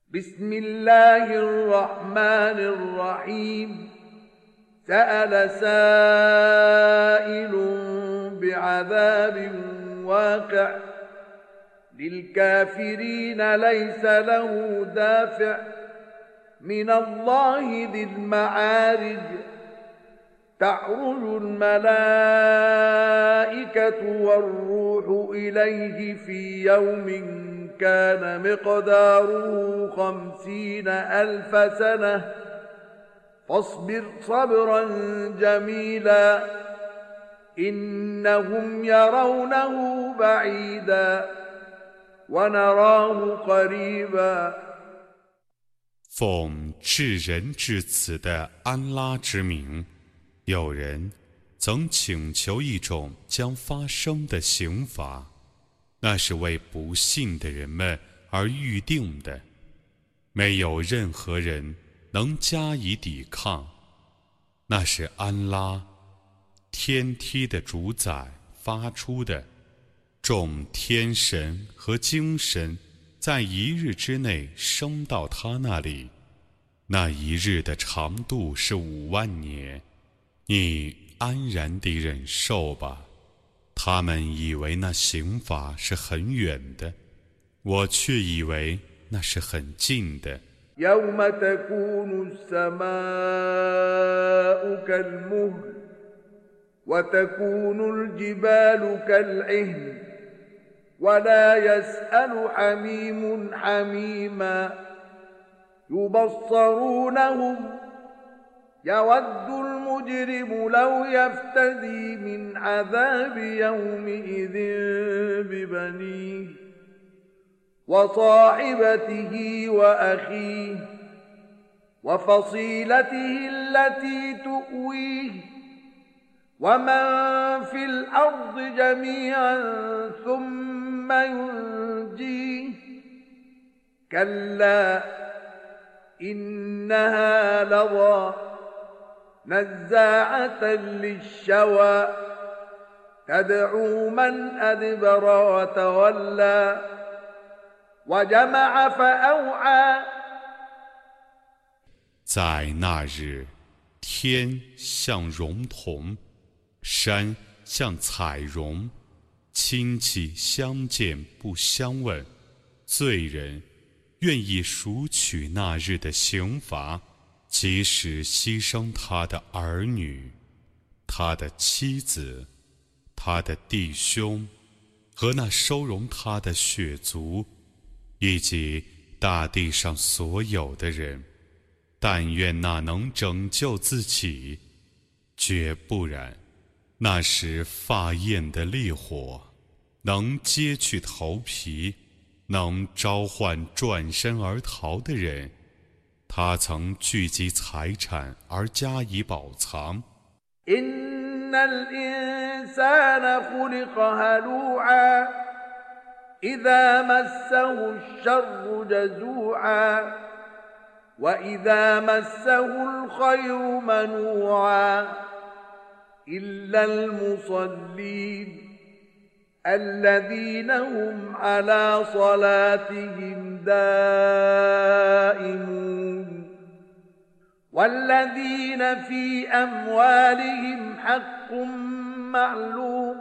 بسم الله الرحمن الرحيم سأل سائل بعذاب واقع للكافرين ليس له دافع من الله ذي المعارج تعرج الملائكة والروح إليه في يوم كان مقداره 50,000 سنة فاصبر صبرا جميلا إنهم يرونه بعيدا ونراه قريبا 奉至仁至慈的安拉之名，有人曾请求一种将发生的刑罚，那是为不信的人们而预定的，没有任何人能加以抵抗。那是安拉天梯的主宰发出的，众天神和精神在一日之内升到他那里，那一日的长度是5万年，你安然地忍受吧。他们以为那刑罚是很远的，我却以为那是很近的。 يوم تكون السماء كالمهل وتكون الجبال كالعهن ولا يسأل حميم حميما يبصرونهم يود المجرم لو يفتدي من عذاب يومئذ ببنيه وصاحبته وأخيه وفصيلته التي تؤويه ومن في الأرض جميعا ثم ينجيه كلا إنها لظى نزاعة للشوى تدعو من أدبر وتولى وجمع فأوعى 在那日，天像熔铜，山像彩绒，亲戚相见不相问，罪人愿意赎取那日的刑罚，即使牺牲他的儿女、他的妻子、他的弟兄和那收容他的血族，以及大地上所有的人。但愿那能拯救自己，绝不然，那时发焰的烈火能揭去头皮，能召唤转身而逃的人。他曾聚集财产而加以宝藏。 إن الإنسان خلق هلوعا إذا مسه الشر جزوعا وإذا مسه الخير منوعا إلا المصلين الذين هم على صلاتهم دائمون والذين في أموالهم حق معلوم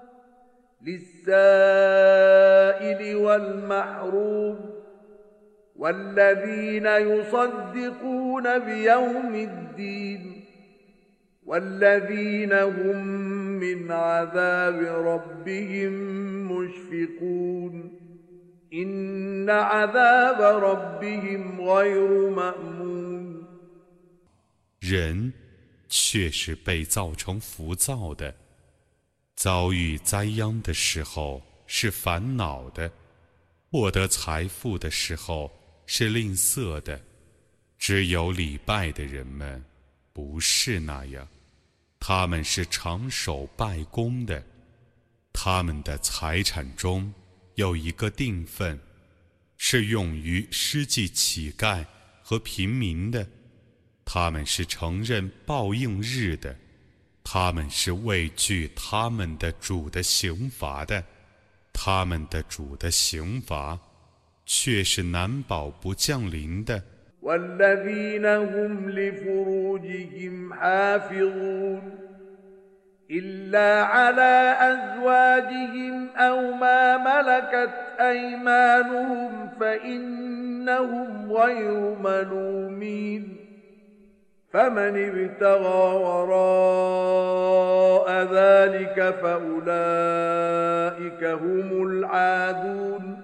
للسائل والمحروم والذين يصدقون بيوم الدين والذين هم من عذاب ربهم مشفقون إن عذاب ربهم غير مأمون 人却是被造成浮躁的，遭遇灾殃的时候是烦恼的，获得财富的时候是吝啬的。只有礼拜的人们不是那样，他们是长守拜功的，他们的财产中有一个定分，是用于施济乞丐和贫民的。他们是承认报应日的，他们是畏惧他们的主的刑罚的，他们的主的刑罚却是难保不降临的。 والذين هم لفروجهم حافظون إلا على أزواجهم أو ما ملكت أيمانهم فإنهم غير ملومين فمن ابتغى وراء ذلك فأولئك هم العادون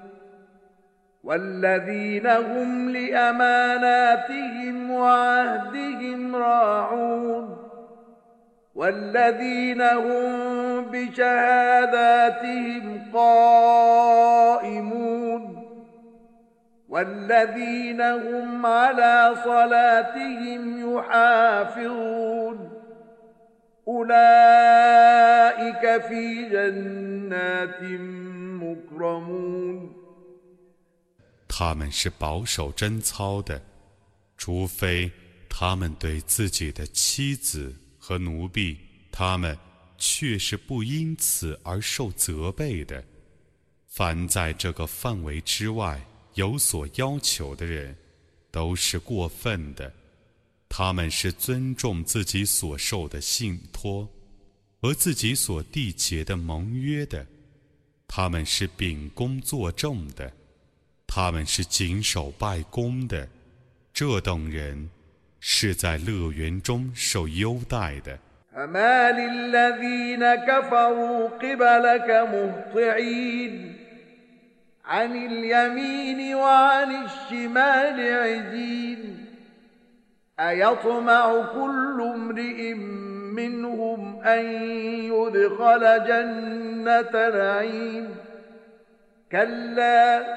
والذين هم لأماناتهم وعهدهم راعون والذين هم بشهاداتهم قائمون والذين هم على صلاتهم يحافظون أولئك في جنات مكرمون 他们是保守贞操的，除非他们对自己的妻子和奴婢，他们却是不因此而受责备的。凡在这个范围之外有所要求的人，都是过分的。他们是尊重自己所受的信托和自己所缔结的盟约的，他们是秉公作证的，他们是谨守拜功的，这等人是在乐园中受优待的。 فما للذين كفروا قبلك مهطعين عن اليمين وعن الشمال عزين أيطمع كل امرئ منهم أن يدخل جنة نعيم كلا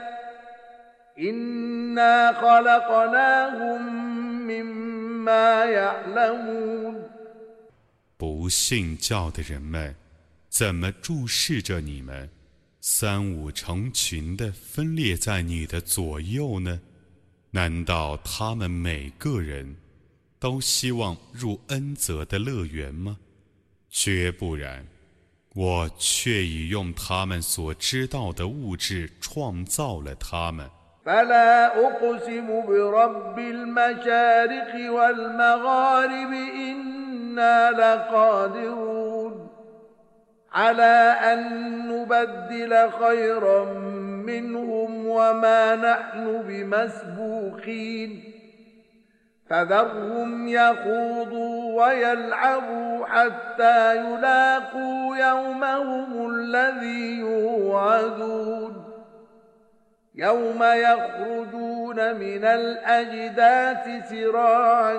إنا خلقناهم مما يعلمون 不信教的人们怎么注视着你们，三五成群地分裂在你的左右呢？难道他们每个人都希望入恩泽的乐园吗？绝不然，我却已用他们所知道的物质创造了他们。 فلا أقسم برب المشارق والمغارب إنا لقادرون على أن نبدل خيرا منهم وما نحن بمسبوقين فذرهم يخوضوا ويلعبوا حتى يلاقوا يومهم الذي يوعدون يوم يخرجون من الأجداث سراعا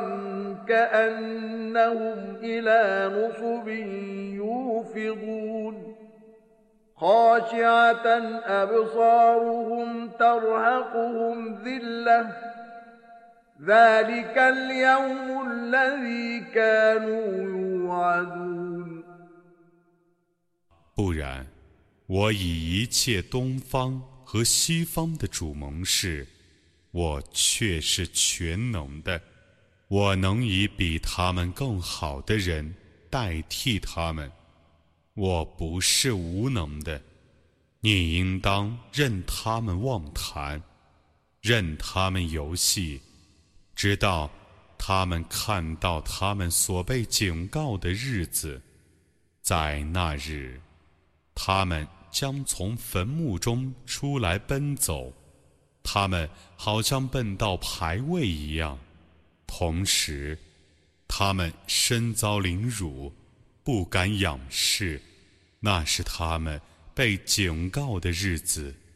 كأنهم إلى نصب يوفضون خاشعة أبصارهم ترهقهم ذلة ذلك اليوم الذي كانوا يوعدون 不然，我以一切东方和西方的主盟誓，我却是全能的，我能以比他们更好的人代替他们，我不是无能的。你应当任他们妄谈，任他们游戏，直到他们看到他们所被警告的日子。在那日，他们将从坟墓中出来奔走，他们好像奔到牌位一样，同时他们身遭凌辱，不敢仰视，那是他们被警告的日子。